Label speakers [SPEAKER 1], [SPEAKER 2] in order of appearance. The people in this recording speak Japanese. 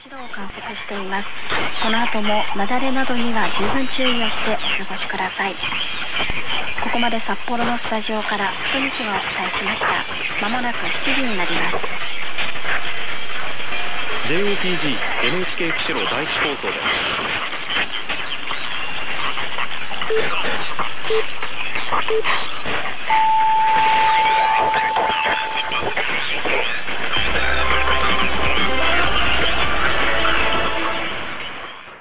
[SPEAKER 1] 1度を観測しています。この後も雪崩などには十分注意をしてお過ごしください。ここまで札幌のスタジオから福西がお伝えしました。まもなく7時になります。
[SPEAKER 2] JOPG NHK 釧路第一放送です。